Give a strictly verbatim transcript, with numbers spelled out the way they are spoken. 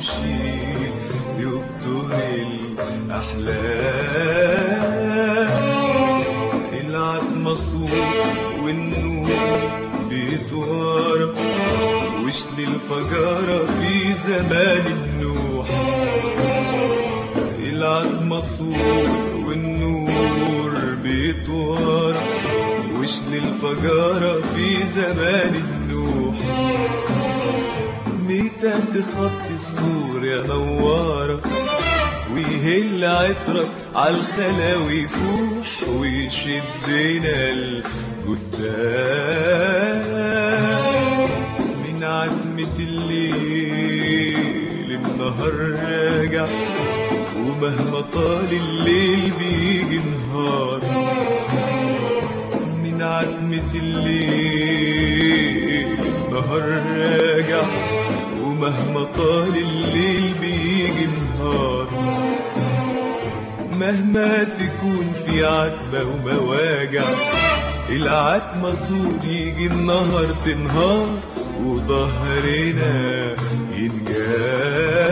يمشي يبطل الأحلام. العتمة صوت والنور بيتوارى وشل الفجارة في زمان النوح. العتمة صوت والنور بيتوارى وشل الفجارة في زمان النوح. متى تخطي السور يا نوارة ويهل عطرك عالخلاوي يفوح ويشدنا القدام. من عتمة الليل النهار راجع ومهما طال الليل بيجي نهار. من عتمة الليل النهار راجع ومهما طال الليل بيجي نهار. مهما تكون في عتمة ومواجع العتمة صور يجي النهار تنهار وظهرنا ينجاب.